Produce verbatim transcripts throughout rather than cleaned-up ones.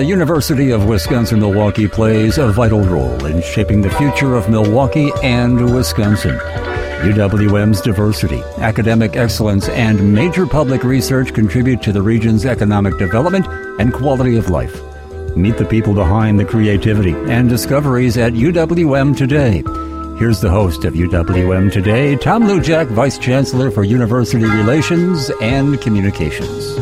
The University of Wisconsin-Milwaukee plays a vital role in shaping the future of Milwaukee and Wisconsin. U W M's diversity, academic excellence, and major public research contribute to the region's economic development and quality of life. Meet the people behind the creativity and discoveries at U W M today. Here's the host of U W M Today, Tom Lujack, Vice Chancellor for University Relations and Communications.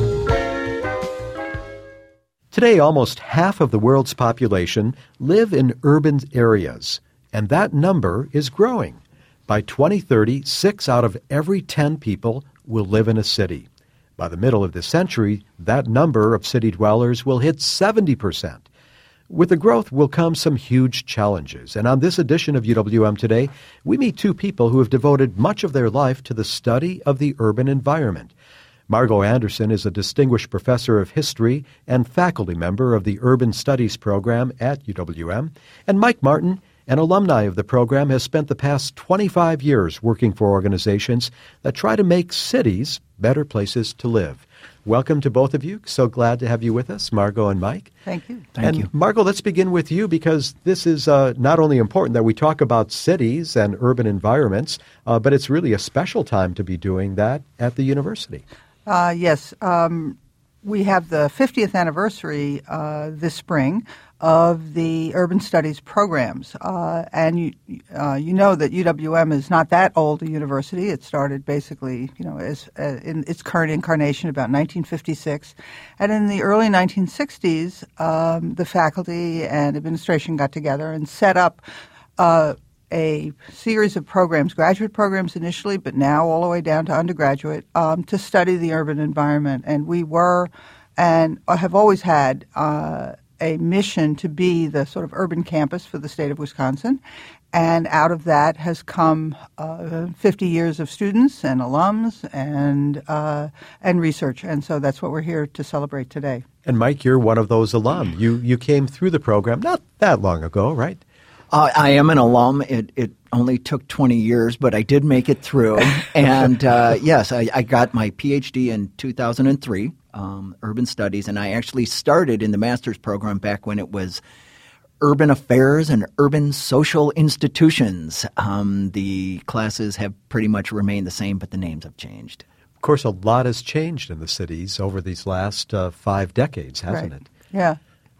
Today, almost half of the world's population live in urban areas, and that number is growing. By twenty thirty, six out of every ten people will live in a city. By the middle of the century, that number of city dwellers will hit seventy percent. With the growth will come some huge challenges, and on this edition of U W M Today, we meet two people who have devoted much of their life to the study of the urban environment. Margot Anderson is a distinguished professor of history and faculty member of the Urban Studies program at U W M, and Mike Martin, an alumni of the program, has spent the past twenty-five years working for organizations that try to make cities better places to live. Welcome to both of you. So glad to have you with us, Margot and Mike. Thank you. Thank and you. Margot, let's begin with you because this is uh, not only important that we talk about cities and urban environments, uh, but it's really a special time to be doing that at the university. Uh, yes. Um, we have the fiftieth anniversary uh, this spring of the Urban Studies programs. Uh, and you uh, you know that U W M is not that old a university. It started basically, you know, as uh, in its current incarnation about nineteen fifty-six. And in the early nineteen sixties, um, the faculty and administration got together and set up uh, a series of programs, graduate programs initially, but now all the way down to undergraduate, um, to study the urban environment. And we were and have always had uh, a mission to be the sort of urban campus for the state of Wisconsin. And out of that has come uh, fifty years of students and alums and uh, and research. And so that's what we're here to celebrate today. And Mike, you're one of those alum. You you came through the program not that long ago, right? Uh, I am an alum. It, it only took twenty years, but I did make it through. And uh, yes, I, I got my P H D in two thousand three, um, Urban Studies, and I actually started in the master's program back when it was Urban Affairs and Urban Social Institutions. Um, the classes have pretty much remained the same, but the names have changed. Of course, a lot has changed in the cities over these last uh, five decades, hasn't right. it? Yeah.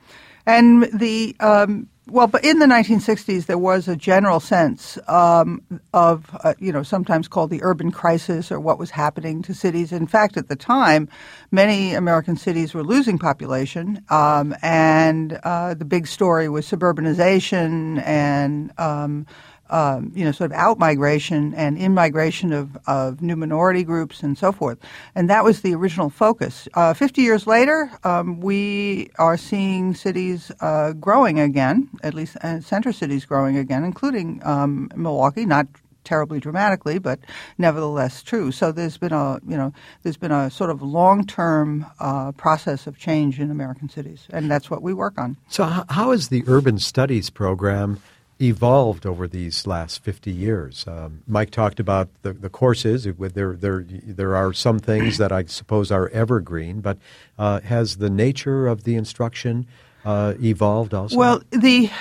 And the um, well, but in the nineteen sixties, there was a general sense um, of, uh, you know, sometimes called the urban crisis or what was happening to cities. In fact, at the time, many American cities were losing population, um, and uh, the big story was suburbanization and um, Um, you know, sort of out-migration and in-migration of, of new minority groups and so forth. And that was the original focus. Uh, Fifty years later, um, we are seeing cities uh, growing again, at least uh, center cities growing again, including um, Milwaukee, not terribly dramatically, but nevertheless true. So there's been a, you know, there's been a sort of long-term uh, process of change in American cities, and that's what we work on. So h- how is the Urban Studies program evolved over these last fifty years? Um, Mike talked about the, the courses. There, there, there are some things that I suppose are evergreen, but uh, has the nature of the instruction uh, evolved also? Well, the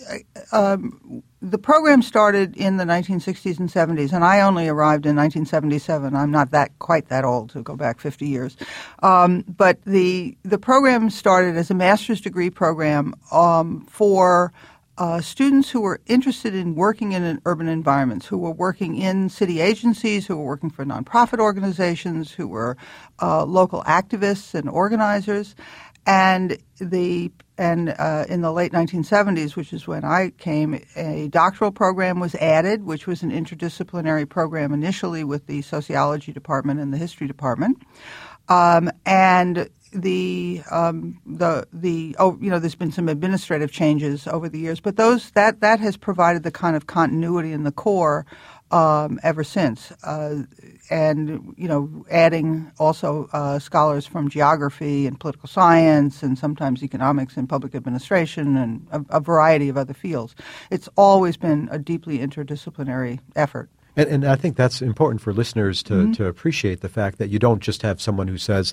um, the program started in the nineteen sixties and seventies, and I only arrived in nineteen seventy-seven. I'm not that quite that old to go back fifty years. Um, but the the program started as a master's degree program um, for Uh, students who were interested in working in an urban environments, who were working in city agencies, who were working for nonprofit organizations, who were uh, local activists and organizers. And the and uh, in the late nineteen seventies, which is when I came, a doctoral program was added, which was an interdisciplinary program initially with the sociology department and the history department. Um, and the um, the the oh you know there's been some administrative changes over the years, but those that that has provided the kind of continuity in the core um, ever since, uh, and you know adding also uh, scholars from geography and political science and sometimes economics and public administration and a, a variety of other fields. It's always been a deeply interdisciplinary effort. And, and I think that's important for listeners to, mm-hmm. to appreciate the fact that you don't just have someone who says,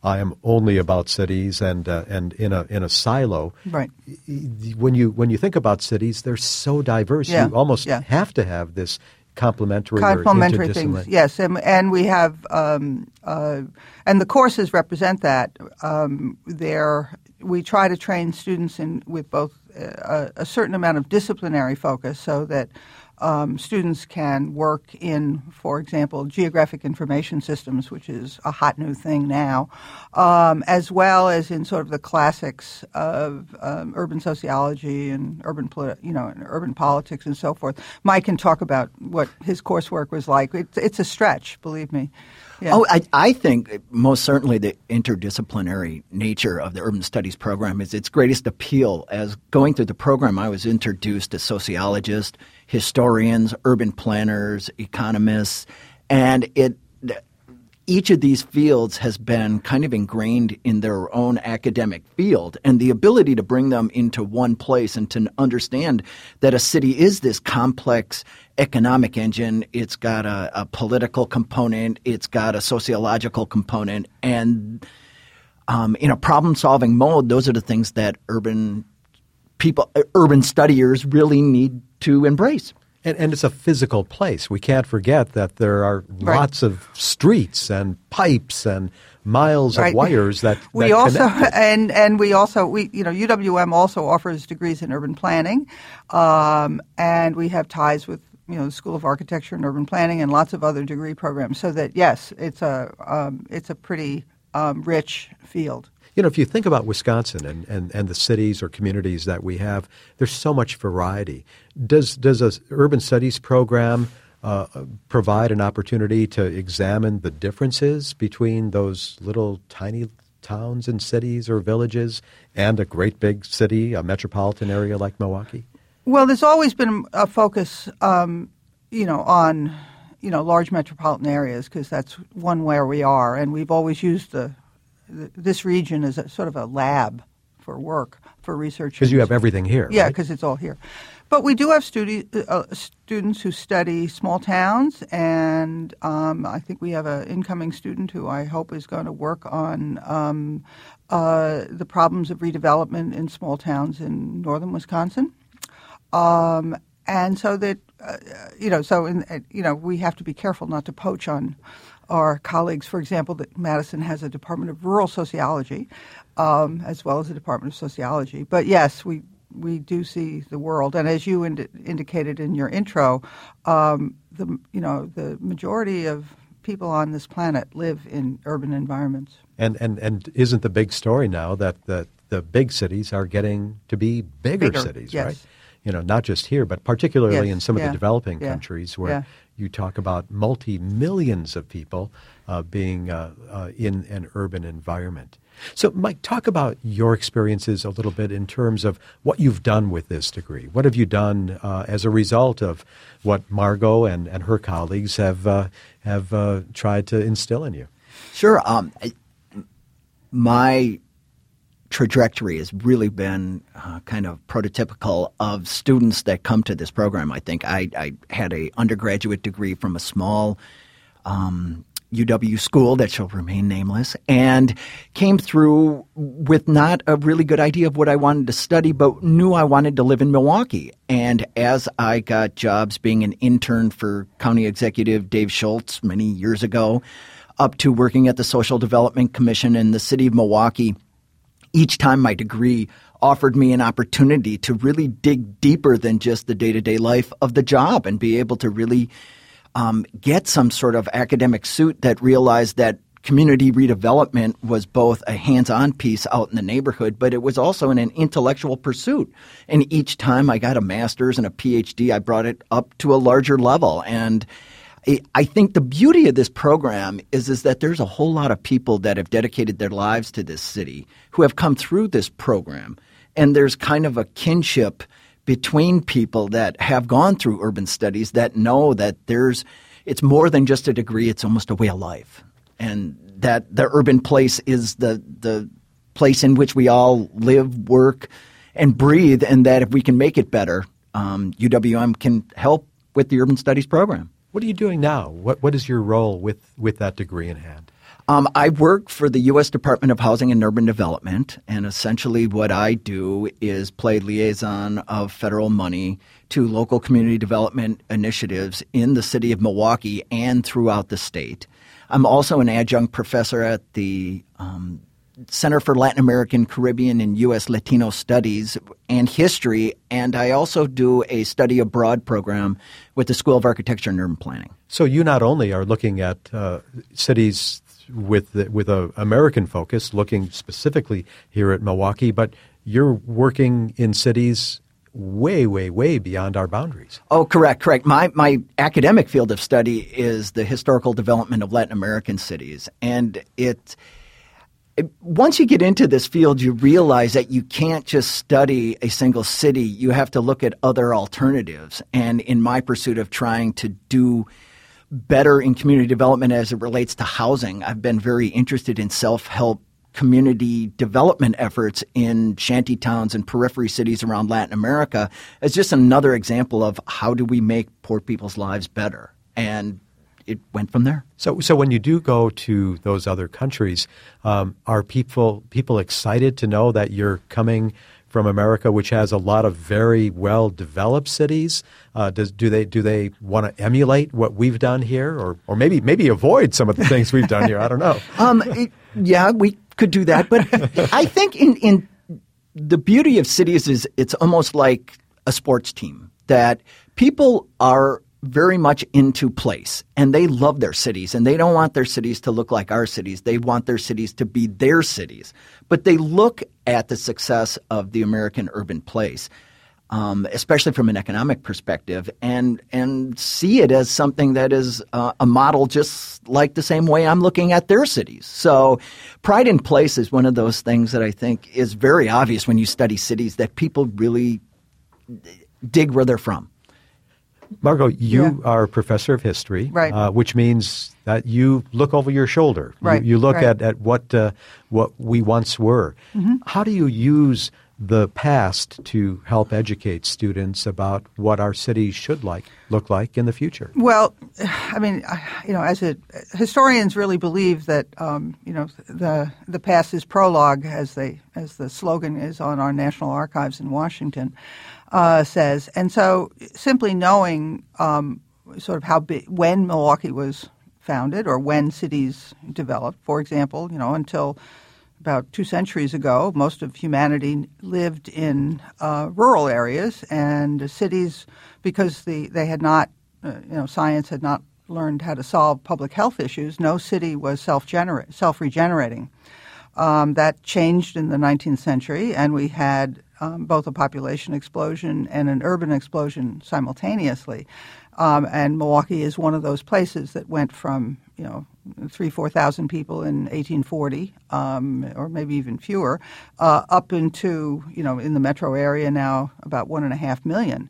I am only about cities and uh, and in a in a silo. Right. When you when you think about cities, they're so diverse. Yeah. You almost yeah. have to have this complementary, complementary or things. Yes, and and we have um, uh, and the courses represent that. Um, they're we try to train students in with both a, a certain amount of disciplinary focus, so that um, students can work in, for example, geographic information systems, which is a hot new thing now, um, as well as in sort of the classics of um, urban sociology and urban, politi- you know, and urban politics and so forth. Mike can talk about what his coursework was like. It's, it's a stretch, believe me. Yeah. Oh, I, I think most certainly the interdisciplinary nature of the urban studies program is its greatest appeal. As going through the program, I was introduced to sociologists, historians, urban planners, economists, and it each of these fields has been kind of ingrained in their own academic field, and the ability to bring them into one place and to understand that a city is this complex economic engine. It's got a, a political component. It's got a sociological component. And um, in a problem-solving mode, those are the things that urban people, urban studiers really need to embrace. And, and it's a physical place. We can't forget that there are right. lots of streets and pipes and miles right. of wires that, that we also connect. and and we also we you know U W M also offers degrees in urban planning, um, and we have ties with you know the School of Architecture and Urban Planning and lots of other degree programs. So that yes, it's a um, it's a pretty um, rich field. You know, if you think about Wisconsin and, and, and the cities or communities that we have, there's so much variety. Does does a urban studies program uh, provide an opportunity to examine the differences between those little tiny towns and cities or villages and a great big city, a metropolitan area like Milwaukee? Well, there's always been a focus, um, you know, on you know large metropolitan areas because that's one where we are, and we've always used the. This region is a, sort of a lab for work, for research. Because you have everything here, Yeah, right? because it's all here. But we do have studi- uh, students who study small towns, and um, I think we have an incoming student who I hope is going to work on um, uh, the problems of redevelopment in small towns in northern Wisconsin. Um, and so that, uh, you know, so, in, uh, you know, we have to be careful not to poach on our colleagues. For example, that Madison has a Department of Rural Sociology um, as well as a Department of Sociology. But yes, we we do see the world, and as you ind- indicated in your intro, um, the you know the majority of people on this planet live in urban environments. And and and isn't the big story now that the the big cities are getting to be bigger, Bigger, cities, yes. right? You know, not just here, but particularly Yes, in some yeah, of the developing yeah, countries where yeah. you talk about multi-millions of people uh, being uh, uh, in an urban environment. So, Mike, talk about your experiences a little bit in terms of what you've done with this degree. What have you done uh, as a result of what Margot and, and her colleagues have uh, have uh, tried to instill in you? Sure. Um, I, my trajectory has really been uh, kind of prototypical of students that come to this program. I think I, I had a undergraduate degree from a small um, U W school that shall remain nameless, and came through with not a really good idea of what I wanted to study, but knew I wanted to live in Milwaukee. And as I got jobs being an intern for County Executive Dave Schultz many years ago, up to working at the Social Development Commission in the city of Milwaukee, each time my degree offered me an opportunity to really dig deeper than just the day-to-day life of the job and be able to really um, get some sort of academic suit that realized that community redevelopment was both a hands-on piece out in the neighborhood, but it was also an intellectual pursuit. And each time I got a master's and a P H D, I brought it up to a larger level. And I think the beauty of this program is, is that there's a whole lot of people that have dedicated their lives to this city who have come through this program. And there's kind of a kinship between people that have gone through urban studies that know that there's it's more than just a degree, it's almost a way of life. And that the urban place is the the place in which we all live, work, and breathe, and that if we can make it better, um, U W M can help with the urban studies program. What are you doing now? What What is your role with, with that degree in hand? Um, I work for the U S Department of Housing and Urban Development, and essentially what I do is play liaison of federal money to local community development initiatives in the city of Milwaukee and throughout the state. I'm also an adjunct professor at the um, Center for Latin American, Caribbean, and U S Latino Studies and History, and I also do a study abroad program with the School of Architecture and Urban Planning. So you not only are looking at uh, cities with the, with a American focus, looking specifically here at Milwaukee, but you're working in cities way, way, way beyond our boundaries. Oh, correct, correct. My my academic field of study is the historical development of Latin American cities, and it, it once you get into this field, you realize that you can't just study a single city. You have to look at other alternatives. And in my pursuit of trying to do better in community development as it relates to housing, I've been very interested in self-help community development efforts in shanty towns and periphery cities around Latin America as just another example of how do we make poor people's lives better. And it went from there. So so when you do go to those other countries, um, are people people excited to know that you're coming from America, which has a lot of very well-developed cities? Uh, does do they do they want to emulate what we've done here, or or maybe maybe avoid some of the things we've done here? I don't know. Um, it, yeah, we could do that, but I think in in the beauty of cities is it's almost like a sports team, that people are very much into place, and they love their cities, and they don't want their cities to look like our cities. They want their cities to be their cities. But they look at the success of the American urban place, um, especially from an economic perspective, and and see it as something that is uh, a model just like the same way I'm looking at their cities. So pride in place is one of those things that I think is very obvious when you study cities, that people really dig where they're from. Margot, you Yeah. are a professor of history, Right. uh, which means that you look over your shoulder. Right, You, you look right. at, at what uh, what we once were. Mm-hmm. How do you use the past to help educate students about what our cities should like look like in the future? Well, I mean, I- you know, as a historians really believe that um, you know the the past is prologue, as they as the slogan is on our National Archives in Washington uh, says, and so simply knowing um, sort of how big when Milwaukee was founded or when cities developed, for example, you know, until about two centuries ago, most of humanity lived in uh, rural areas, and cities, because the they had not, uh, you know, science had not learned how to solve public health issues. No city was self-generate, self-regenerating. Um, that changed in the nineteenth century, and we had um, both a population explosion and an urban explosion simultaneously. Um, and Milwaukee is one of those places that went from, you know, three, four thousand people in eighteen forty, um, or maybe even fewer, uh, up into, you know, in the metro area now about one and a half million.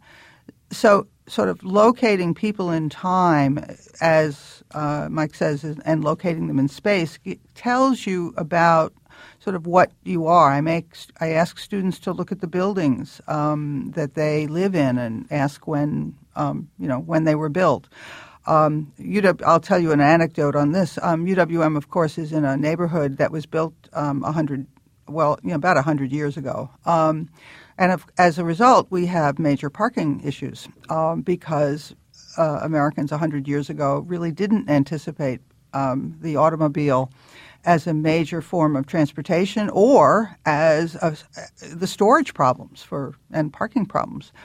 So, sort of locating people in time, as uh, Mike says, and locating them in space, it tells you about sort of what you are. I make I ask students to look at the buildings um, that they live in and ask when um, you know when they were built. Um, U W, I'll tell you an anecdote on this. Um, U W M, of course, is in a neighborhood that was built um, a hundred, well, you know, about a hundred years ago, um, and if, as a result, we have major parking issues um, because uh, Americans a hundred years ago really didn't anticipate um, the automobile as a major form of transportation or as a, the storage problems for and parking problems.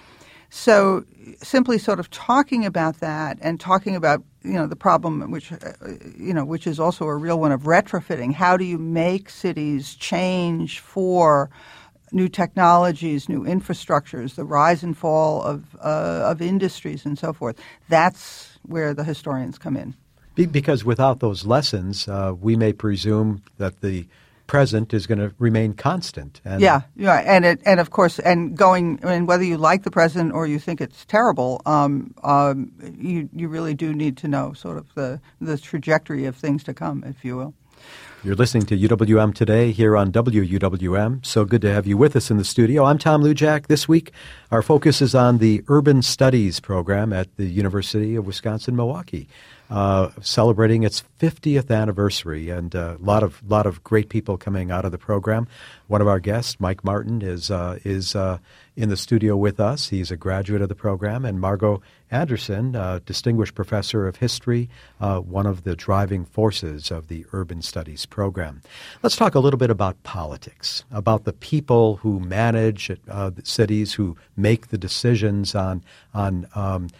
So simply sort of talking about that and talking about, you know, the problem which, uh, you know, which is also a real one of retrofitting. How do you make cities change for new technologies, new infrastructures, the rise and fall of uh, of industries and so forth? That's where the historians come in. Because without those lessons, uh, we may presume that the present is going to remain constant. And yeah, yeah, and it, and of course, and going, I mean, whether you like the present or you think it's terrible, um, um, you you really do need to know sort of the the trajectory of things to come, if you will. You're listening to U W M Today here on W U W M. So good to have you with us in the studio. I'm Tom Lujack. This week, our focus is on the Urban Studies program at the University of Wisconsin-Milwaukee. uh, celebrating its fiftieth anniversary, and a lot of lot of great people coming out of the program. One of our guests, Mike Martin, is uh, is uh, in the studio with us. He's a graduate of the program, and Margot Anderson, uh, distinguished professor of history, uh, one of the driving forces of the Urban Studies program. Let's talk a little bit about politics, about the people who manage uh, the cities, who make the decisions on on um,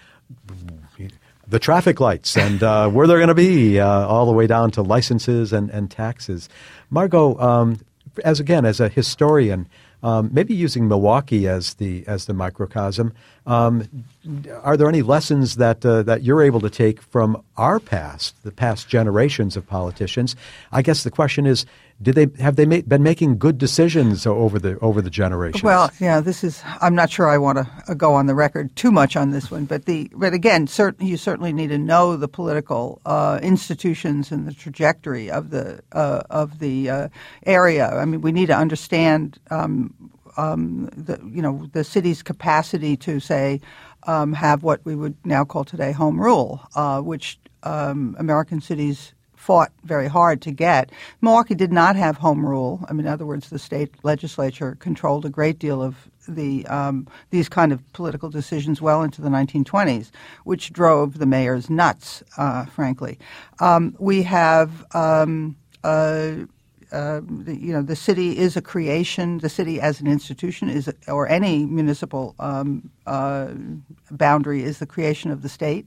the traffic lights and uh, where they're going to be, uh, all the way down to licenses and, and taxes. Margot, um, as again, as a historian, um, maybe using Milwaukee as the as the microcosm, um, are there any lessons that uh, that you're able to take from our past, the past generations of politicians? I guess the question is, did they have they ma- been making good decisions over the over the generations? Well, yeah, this is. I'm not sure I want to go on the record too much on this one, but the but again, cert, you certainly need to know the political uh, institutions and the trajectory of the uh, of the uh, area. I mean, we need to understand, um, um, the you know, the city's capacity to say um, have what we would now call today home rule, uh, which um, American cities fought very hard to get. Milwaukee did not have home rule. I mean, in other words, the state legislature controlled a great deal of the um, these kind of political decisions well into the nineteen twenties, which drove the mayors nuts, uh, frankly. Um, we have, um, uh, uh, the, you know, the city is a creation. The city as an institution is, a, or any municipal um, uh, boundary is the creation of the state.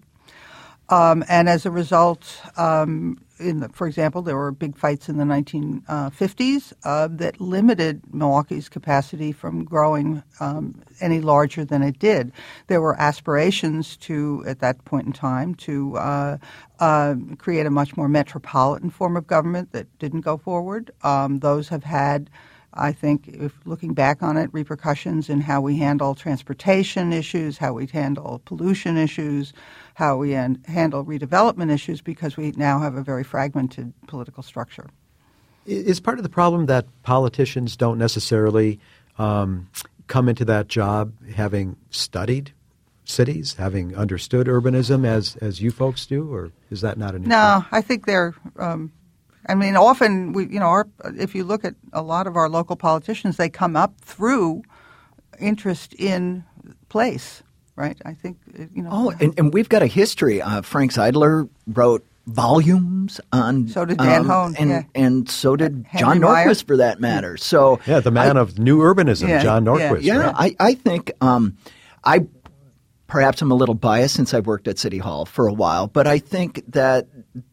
Um, and as a result, um, in the, for example, there were big fights in the nineteen fifties uh, that limited Milwaukee's capacity from growing um, any larger than it did. There were aspirations to, at that point in time, to uh, uh, create a much more metropolitan form of government that didn't go forward. Um, those have had, I think, if looking back on it, repercussions in how we handle transportation issues, how we handle pollution issues, how we an- handle redevelopment issues, because we now have a very fragmented political structure. Is part of the problem that politicians don't necessarily um, come into that job having studied cities, having understood urbanism as, as you folks do, or is that not an issue? No, I think they're um, – I mean, often, we, you know, our, if you look at a lot of our local politicians, they come up through interest in place, right? I think, you know. Oh, and, and we've got a history. Uh, Frank Zeidler wrote volumes on. So did Dan um, Hone, and, yeah. and so did Henry John Meyer. Norquist, for that matter. So yeah, the man I, of new urbanism, yeah, John Norquist. Yeah, right? I, I think um, I perhaps I'm a little biased since I've worked at City Hall for a while, but I think that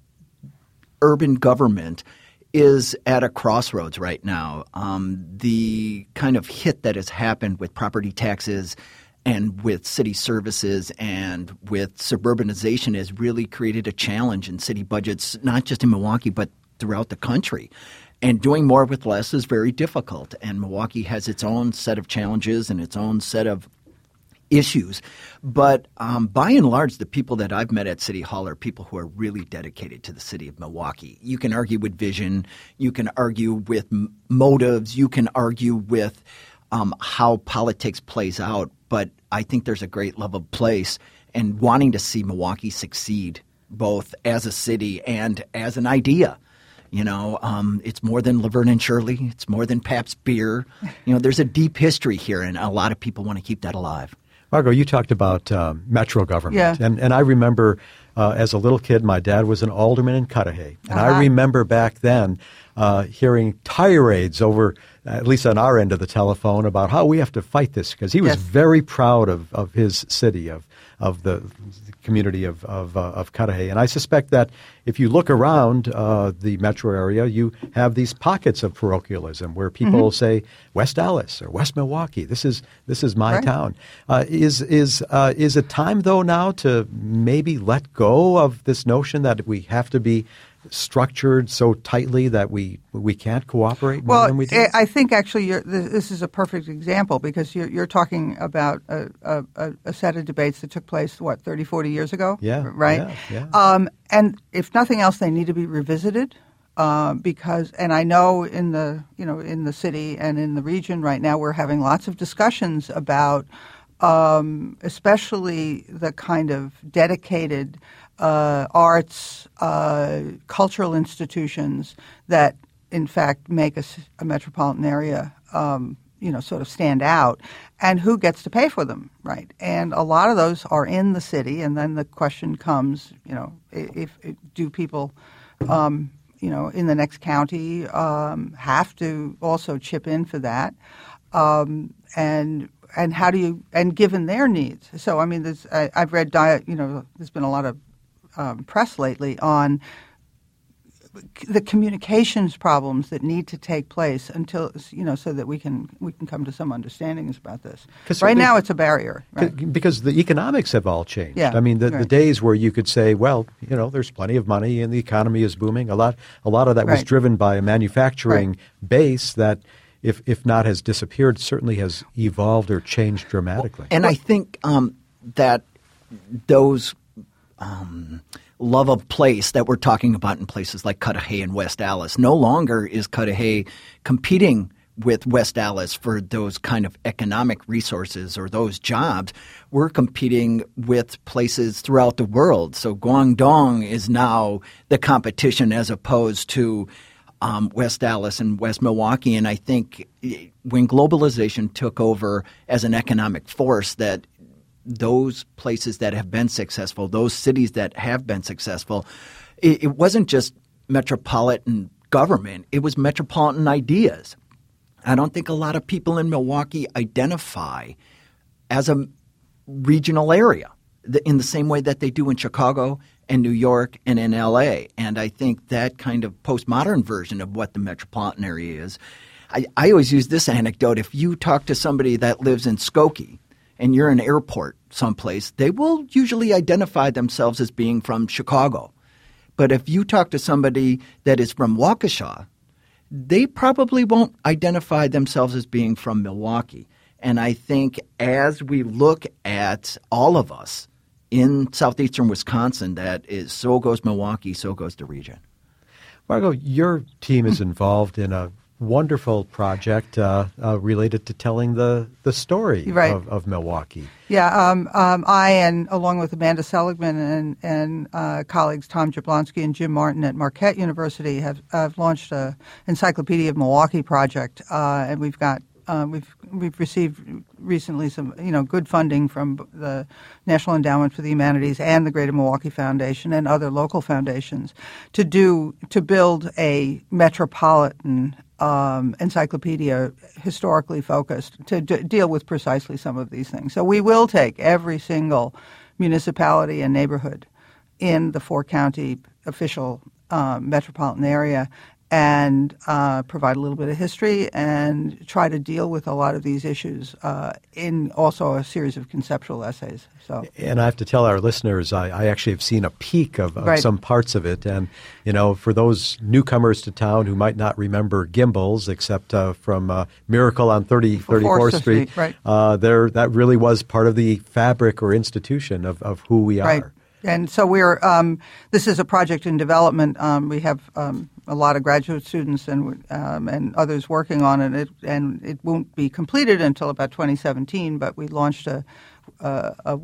urban government is at a crossroads right now. Um, the kind of hit that has happened with property taxes and with city services and with suburbanization has really created a challenge in city budgets, not just in Milwaukee, but throughout the country. And doing more with less is very difficult. And Milwaukee has its own set of challenges and its own set of issues. But um, by and large, the people that I've met at City Hall are people who are really dedicated to the city of Milwaukee. You can argue with vision. You can argue with m- motives. You can argue with um, how politics plays out. But I think there's a great love of place and wanting to see Milwaukee succeed both as a city and as an idea. You know, um, it's more than Laverne and Shirley. It's more than Pabst beer. You know, there's a deep history here, and a lot of people want to keep that alive. Margot, you talked about um, metro government. Yeah. And, and I remember uh, as a little kid, my dad was an alderman in Cudahy. And Uh-huh. I remember back then uh, hearing tirades over, at least on our end of the telephone, about how we have to fight this, because he was Yes. very proud of, of his city, of of the community of of, uh, of Cudahy. And I suspect that if you look around uh, the metro area, you have these pockets of parochialism where people Mm-hmm. say West Dallas or West Milwaukee. This is this is my Right. town. Uh, is is uh, is it time though now to maybe let go of this notion that we have to be structured so tightly that we we can't cooperate more Well, than we do? I I think actually you're, th- this is a perfect example, because you're, you're talking about a, a, a set of debates that took place, what, thirty, forty years ago? Yeah, Right? yeah, yeah. Um, and if nothing else, they need to be revisited. Uh, because, and I know in the, you know, in the city and in the region right now, we're having lots of discussions about um, especially the kind of dedicated uh, arts, uh, cultural institutions that, in fact, make a, a metropolitan area, um, you know, sort of stand out, and who gets to pay for them, right? And a lot of those are in the city, and then the question comes, you know, if, if do people, um, you know, in the next county um, have to also chip in for that, um, and and how do you and given their needs? So I mean, there's I, I've read, you know, there's been a lot of um, press lately on the communications problems that need to take place until, you know, so that we can we can come to some understandings about this. Right now, it's a barrier. Right? Because the economics have all changed. Yeah, I mean, the, right. the days where you could say, well, you know, there's plenty of money and the economy is booming. A lot, a lot of that was right. driven by a manufacturing right. base that, if if not has disappeared, certainly has evolved or changed dramatically. And I think um, that those um, love of place that we're talking about in places like Cudahy and West Allis, no longer is Cudahy competing with West Allis for those kind of economic resources or those jobs. We're competing with places throughout the world. So Guangdong is now the competition as opposed to um, West Allis and West Milwaukee. And I think when globalization took over as an economic force, that those places that have been successful, those cities that have been successful, it, it wasn't just metropolitan government. It was metropolitan ideas. I don't think a lot of people in Milwaukee identify as a regional area in the same way that they do in Chicago and New York and in L A. And I think that kind of postmodern version of what the metropolitan area is. I, I always use this anecdote. If you talk to somebody that lives in Skokie and you're in an airport someplace, they will usually identify themselves as being from Chicago. But if you talk to somebody that is from Waukesha, they probably won't identify themselves as being from Milwaukee. And I think as we look at all of us in southeastern Wisconsin, that is, so goes Milwaukee, so goes the region. Margot, your team is involved in a wonderful project uh, uh, related to telling the, the story right. of, of Milwaukee. Yeah, um, um, I and along with Amanda Seligman and, and uh, colleagues Tom Jablonski and Jim Martin at Marquette University have, have launched a Encyclopedia of Milwaukee project, uh, and we've got uh, we've we've received recently some you know good funding from the National Endowment for the Humanities and the Greater Milwaukee Foundation and other local foundations to do to build a metropolitan Um, encyclopedia historically focused to d- deal with precisely some of these things. So we will take every single municipality and neighborhood in the four-county official uh, metropolitan area and uh, provide a little bit of history and try to deal with a lot of these issues uh, in also a series of conceptual essays. So, and I have to tell our listeners, I, I actually have seen a peek of, of right. some parts of it. And, you know, for those newcomers to town who might not remember Gimbels, except uh, from uh, Miracle on thirty, thirty-fourth Street, right. uh, there that really was part of the fabric or institution of, of who we are. Right. And so we're um, this is a project in development. Um, we have um, a lot of graduate students and um, and others working on it, it, and it won't be completed until about twenty seventeen. But we launched a a, a,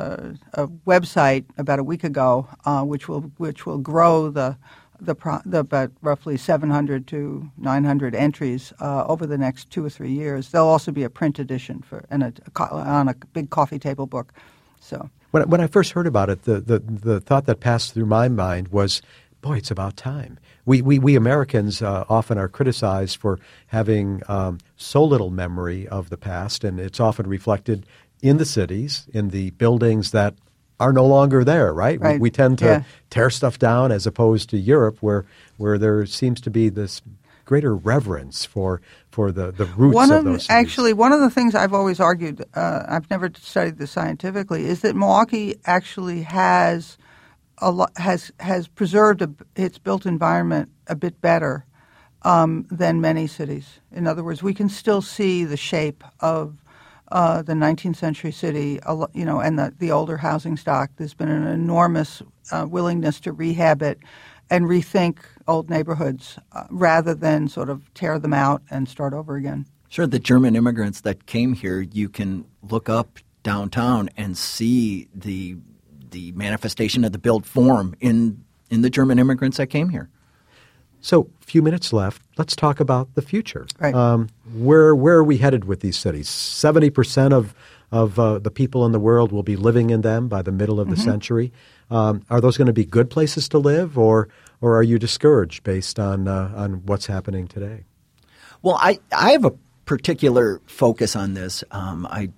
a website about a week ago, uh, which will which will grow the the, pro, the about roughly seven hundred to nine hundred entries uh, over the next two or three years. There'll also be a print edition for and a, on a big coffee table book. So. When, when I first heard about it, the, the, the thought that passed through my mind was, boy, it's about time. We we, we Americans uh, often are criticized for having um, so little memory of the past, and it's often reflected in the cities, in the buildings that are no longer there, right? right. We, we tend to yeah. tear stuff down as opposed to Europe, where where there seems to be this greater reverence for for the, the roots one of, of those cities. Actually, one of the things I've always argued, uh, I've never studied this scientifically, is that Milwaukee actually has a lo- has has preserved a, its built environment a bit better um, than many cities. In other words, we can still see the shape of uh, the nineteenth century city, you know, and the, the older housing stock. There's been an enormous uh, willingness to rehab it and rethink old neighborhoods uh, rather than sort of tear them out and start over again. Sure. The German immigrants that came here, you can look up downtown and see the the manifestation of the built form in in the German immigrants that came here. So, a few minutes left. Let's talk about the future. Right. Um, where where are we headed with these cities? Seventy percent of of uh, the people in the world will be living in them by the middle of the mm-hmm. century. Um, are those going to be good places to live, or or are you discouraged based on uh, on what's happening today? Well, I I have a particular focus on this. Um, I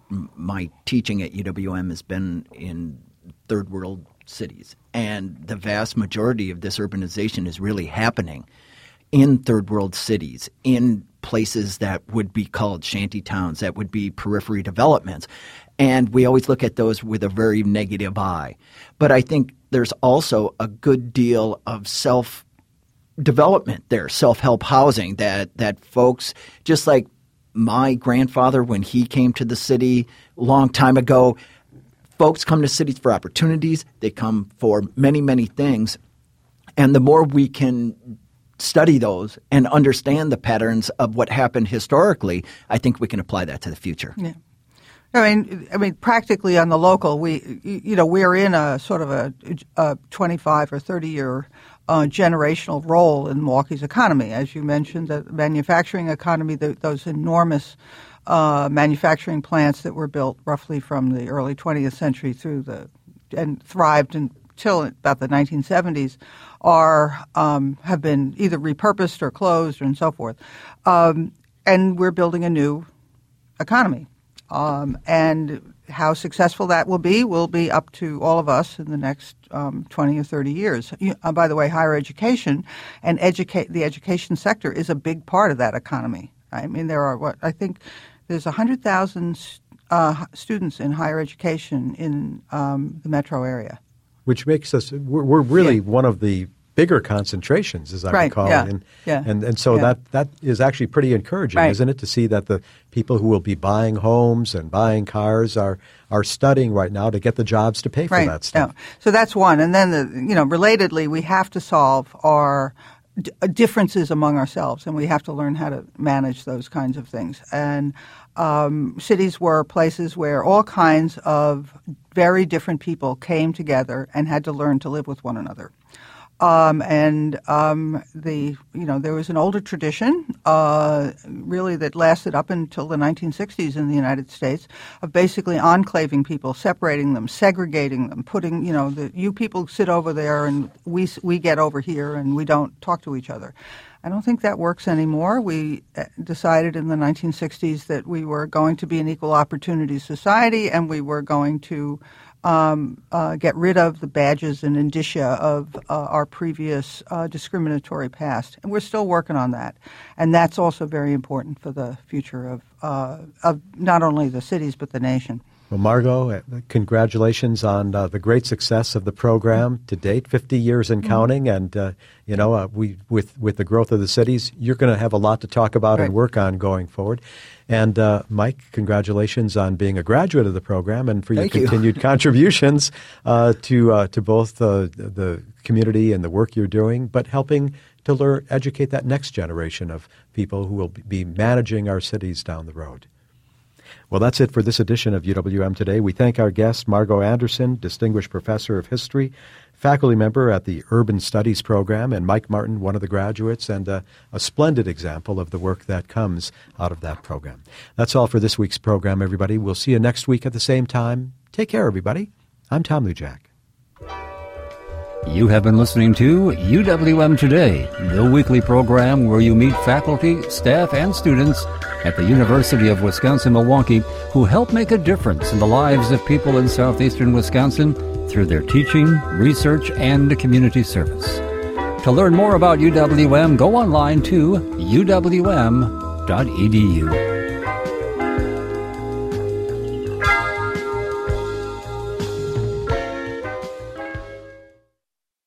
my teaching at U W M has been in third world cities, and the vast majority of this urbanization is really happening in third world cities, in places that would be called shanty towns, that would be periphery developments. And we always look at those with a very negative eye. But I think there's also a good deal of self-development there, self-help housing that, that folks, just like my grandfather when he came to the city a long time ago, folks come to cities for opportunities. They come for many, many things. And the more we can study those and understand the patterns of what happened historically, I think we can apply that to the future. Yeah. I mean, I mean, practically on the local, we, you know, we're in a sort of a, a twenty-five or thirty year uh, generational role in Milwaukee's economy. As you mentioned, the manufacturing economy, the, those enormous uh, manufacturing plants that were built roughly from the early twentieth century through the and thrived until about the nineteen seventies, are um, have been either repurposed or closed and so forth. Um, and we're building a new economy. Um, and how successful that will be will be up to all of us in the next um, twenty or thirty years. You, uh, by the way, higher education and educate the education sector is a big part of that economy. I mean, there are what I think there's one hundred thousand uh, students in higher education in um, the metro area. Which makes us, we're, we're really yeah. one of the bigger concentrations, as I right, recall. Yeah, and, yeah, and and so yeah. that, that is actually pretty encouraging, right. isn't it, to see that the people who will be buying homes and buying cars are, are studying right now to get the jobs to pay for right. that stuff. Yeah. So that's one. And then, the, you know, relatedly, we have to solve our d- differences among ourselves, and we have to learn how to manage those kinds of things. And um, cities were places where all kinds of very different people came together and had to learn to live with one another. Um, and um, the you know there was an older tradition, uh, really that lasted up until the nineteen sixties in the United States, of basically enclaving people, separating them, segregating them, putting you know the you people sit over there and we we get over here and we don't talk to each other. I don't think that works anymore. We decided in the nineteen sixties that we were going to be an equal opportunity society, and we were going to Um, uh, get rid of the badges and indicia of uh, our previous uh, discriminatory past. And we're still working on that. And that's also very important for the future of, uh, of not only the cities but the nation. Well, Margot, congratulations on uh, the great success of the program to date, fifty years and counting. Mm-hmm. And, uh, you know, uh, we with, with the growth of the cities, you're going to have a lot to talk about right. and work on going forward. And, uh, Mike, congratulations on being a graduate of the program and for your Thank you. continued contributions uh, to uh, to both uh, the community and the work you're doing, but helping to learn, educate that next generation of people who will be managing our cities down the road. Well, that's it for this edition of U W M Today. We thank our guest, Margot Anderson, Distinguished Professor of History, faculty member at the Urban Studies Program, and Mike Martin, one of the graduates, and uh, a splendid example of the work that comes out of that program. That's all for this week's program, everybody. We'll see you next week at the same time. Take care, everybody. I'm Tom Lujack. You have been listening to U W M Today, the weekly program where you meet faculty, staff, and students at the University of Wisconsin-Milwaukee who help make a difference in the lives of people in southeastern Wisconsin through their teaching, research, and community service. To learn more about U W M, go online to u w m dot e d u.